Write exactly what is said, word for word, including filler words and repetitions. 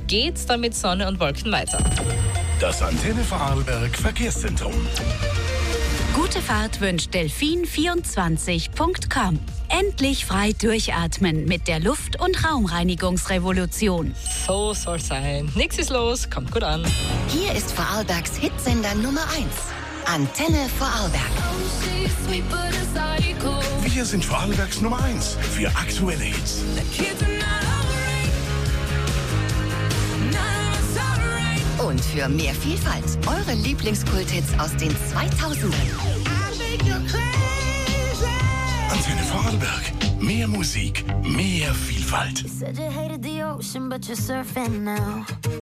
geht's dann mit Sonne und Wolken weiter. Das Antenne Vorarlberg Verkehrszentrum. Gute Fahrt wünscht Delfin vierundzwanzig Punkt com. Endlich frei durchatmen mit der Luft- und Raumreinigungsrevolution. So soll's sein. Nix ist los, kommt gut an. Hier ist Vorarlbergs Hitsender Nummer eins. Antenne Vorarlberg. Wir sind Vorarlbergs Nummer eins für aktuelle Hits. Und für mehr Vielfalt, eure Lieblingskulthits aus den zweitausendern. Antenne Vorarlberg. Mehr Musik, mehr Vielfalt. Said you hated the ocean, but you're surfing now.